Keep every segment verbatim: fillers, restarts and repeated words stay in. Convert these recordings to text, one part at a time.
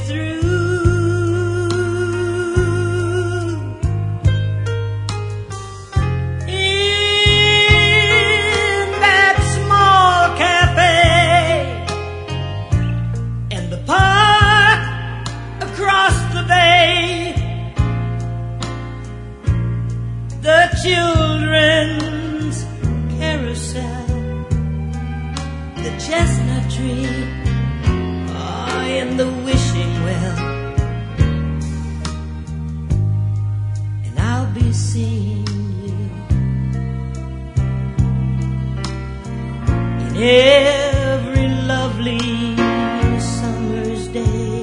through. In that small cafe and the park across the bay, the children's carousel, the chestnut tree, oh, in the wishing well, and I'll be seeing you in every lovely summer's day,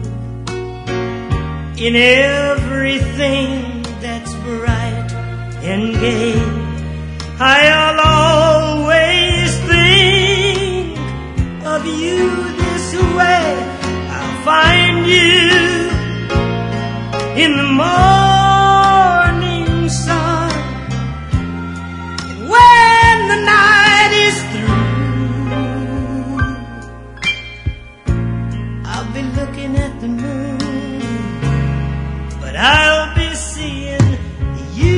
in everything that's bright and gay. I'll always think of you this way. I'll find you in the morning sun, and when the night is through, I'll be looking at the moon, but I'll be seeing you.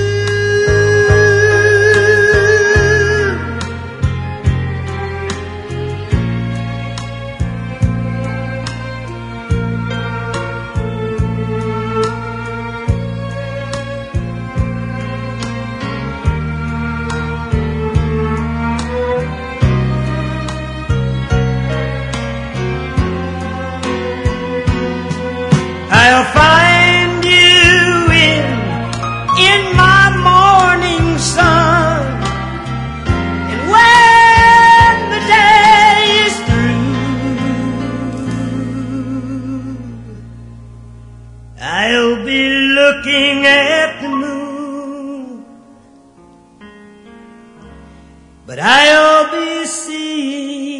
I'll find you in, in my morning sun, and when the day is through, I'll be looking at the moon, but I'll be seeing